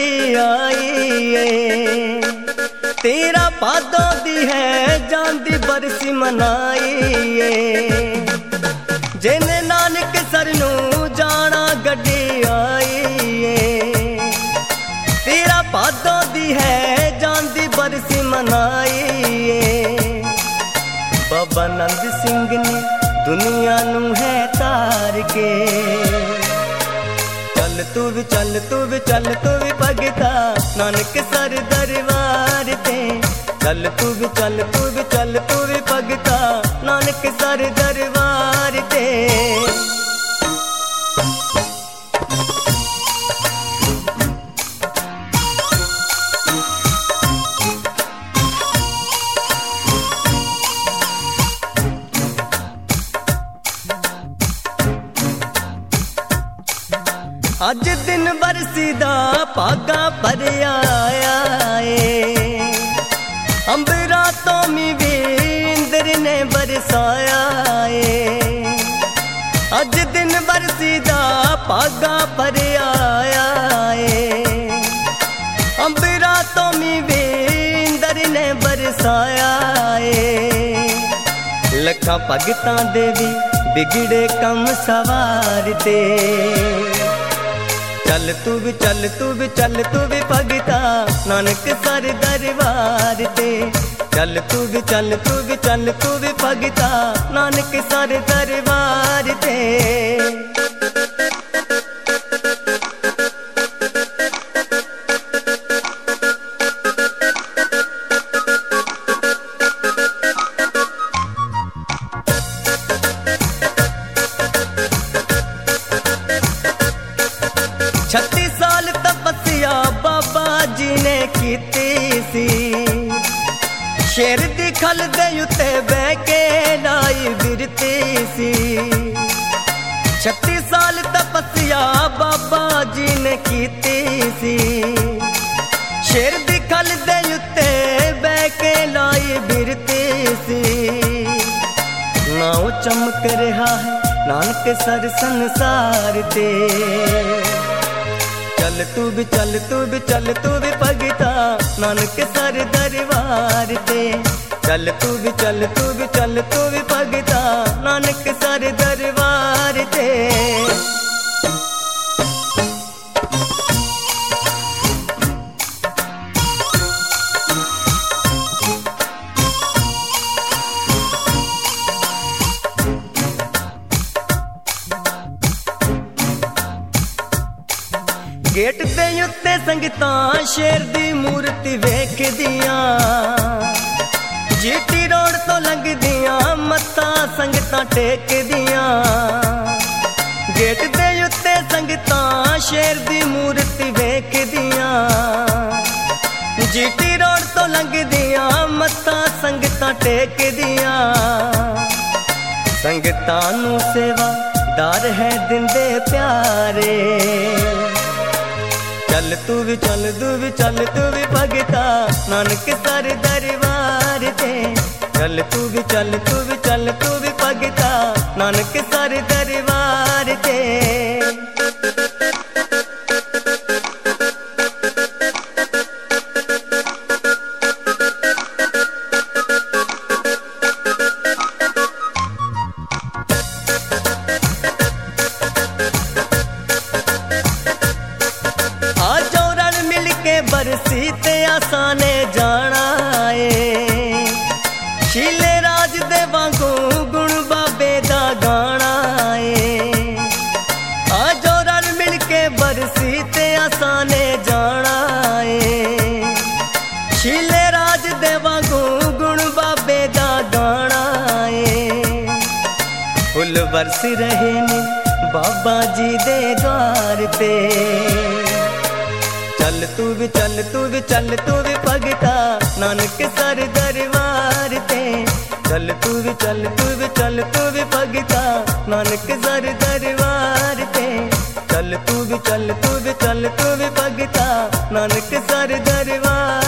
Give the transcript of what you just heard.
गड्डी आई है। तेरा पादों दी है जांदी बरसी मनाई है। जिने नानक सर नू जाना गड्डी आई है। तेरा पादों दी है जांदी बरसी मनाई है। बाबा नंद सिंह ने दुनिया नू है तार के। चल तू भी चल तू भी चल तू भी भगता नानक सर दरबार ते। चल तू भी चल तू भी चल तू भी भगता नानक सर दरबार ते। अज दिन बरसी दा भागा भरिया है। अंबरा तो मी इंद्र ने बरसाया है। अज दिन बरसी दा भागा भरिया है। अंबरा तो मी इंद्र ने बरसाया है। लखा भगतां दे भी बिगड़े कम सवारते। चल तू भी चल तू भी चल तू भी भगता नानक सर दरबार ते। चल तू भी चल तू भी चल तू भी भगता नानक सर दरबार ते। शेर दी खल दे उत्ते बह के लाई बिरती सी। 36 साल तपस्या बाबा जी ने कीती सी। शेर दी खल दे उत्ते बह के लाई बिरती सी। नाव चमक रहा है नानक सर संसार ते। चल तू भी चल तू भी चल तू भी भगता नानक सर दरबार ते। चल तू भी चल तू भी चल तू भी भगता नानक सर दरबार ते। गेट दे उत्ते संगतां शेर दी मूर्ति वेख दियां। जीटी रोड तो लंघ दियां मत्था संगतां टेक दियां। गेट दे उत्ते संगतां शेर दी मूर्ति वेख दियां। जीटी रोड तो लंघ दियां मत्था संगतां टेक दियां। संगतां नू सेवादार है दिंदे प्यारे। चल तू भी चल तू भी चल तू भी भगता नानक सर दरबार ते। चल तू भी चल तू भी चल तू भी भगता नानक सर दरबार ते। बरसी ते आसाने जाना है। शीले राज दे वांगू गुण बाबे दा गाना है। आजो रल मिल के बरसी ते आसाने जाना है। शीले राज दे वांगू गुण बाबे दा गाना है। फुल बरस रहे ने बाबा जी दे द्वार ते। चल तू भी चल तू भी चल तू भी भगता नानक सर दरबार ते। चल तू भी चल तू भी चल तू भी भगता नानक सर दरबार ते। चल तू भी चल तू भी चल तू भी भगता नानक सर दरबार